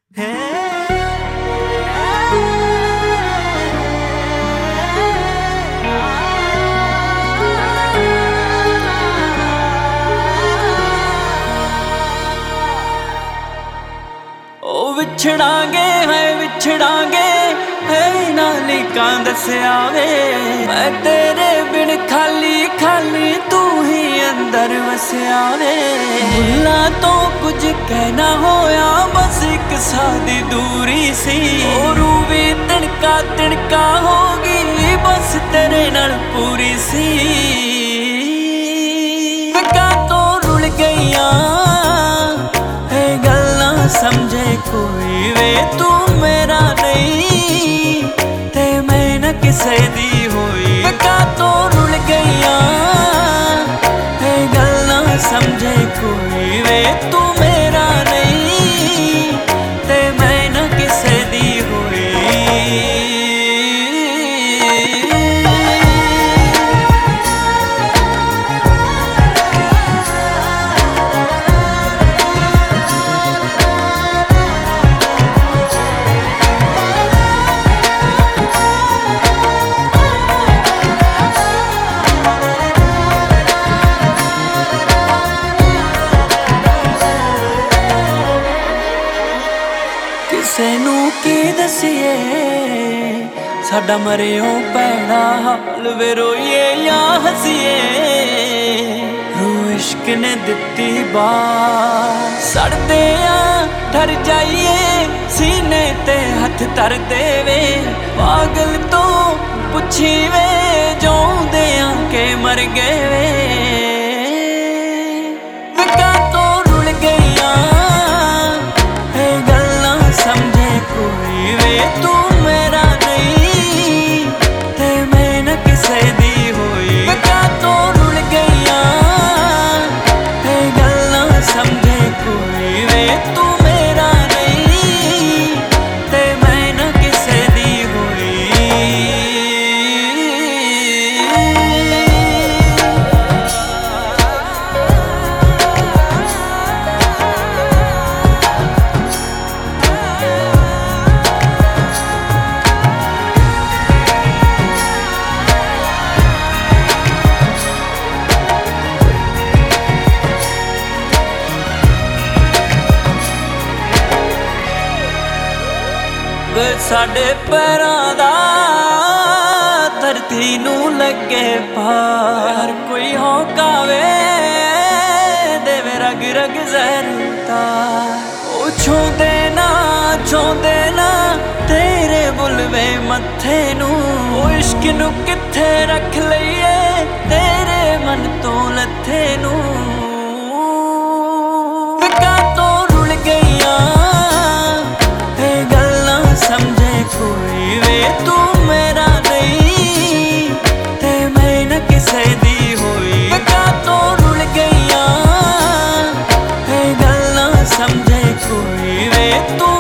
विछड़ांगे है विछड़ांगे है नालिकां दस्या वे मैं तेरे बिन खाली खाली तू ही अंदर वसया वे भुल्ला तो कुछ कहना होया बस एक सादी दूरी सी औरू भी तिणका होगी बस तेरे नाल पूरी सी का तो रुल गईयां समझे कोई वे तू मेरा नहीं ते मैं न किसे दी हुई का तो रुल गईयां गल्लां समझे कोई वे तू मेरा नहीं ते मैं न किसे दी हुई किसेनू की दसीए साडा मरियों पैड़ा हाल वे रोइए या हसीए रू इश्क ने दिती बार सड़दे डर जाइए सीने ते हथ धर देवे पागल तो पुछी वे जोंदे के मर गए वे का तो रुल गईयां समझे कोई वे तू मेरा नहीं ते मैं न किसे दी हुई का तो रुल गईयां गल्लां समझे कोई वे तू मेरा नहीं ते मैं न किसे दी हुई साडे पैरां दा धरती नू लगे पार कोई होकावे देवे रग रग जहरता ओ छोंदे ना तेरे बुलवे मत्थे नू ओ इश्क नू किथे रख लईए तेरे मन तो लथे नू का तो रुल गईयां समझे कोई वे तू मेरा नहीं ते मैं न किसे दी हुई का तो रुल गईयां गल्लां समझे कोई वे तू